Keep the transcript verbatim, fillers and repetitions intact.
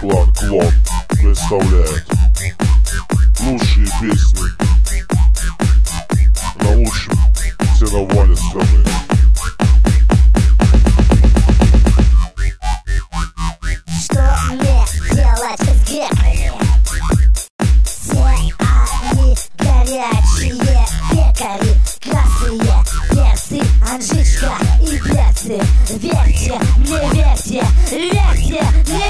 Руслан Клон представляет лучшие песни на лучшем сеновале страны. Что мне делать с греками? Все они горячие пекари, красные перцы, Анжичка и перцы. Верьте, мне верьте, верьте,